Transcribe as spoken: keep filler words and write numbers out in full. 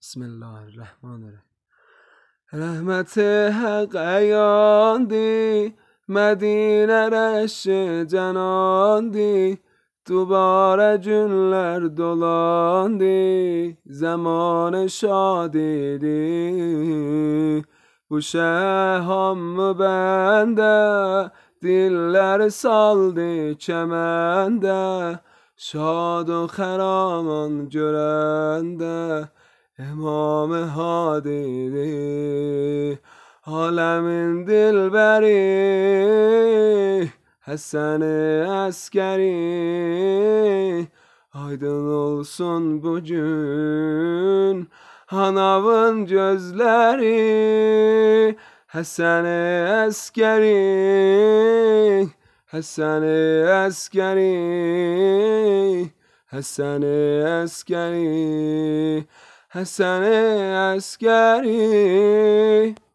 Bismillahirrahmanirrahim. Rahmet-i Hak ayandi, Medine reş canandi, Dubare günler dolandi, Zaman şadidi. Bu şeham mı bende, Diller saldı kemende, Şad و خرامان görende, İmam-ı Hadidi. Alemin dilberi, Hasan-ı Askeri, aydın olsun bugün anavın gözleri. Hasan-ı Askeri, Hasan-ı Askeri, Hasan-ı Askeri, Hasan-ı Askeri.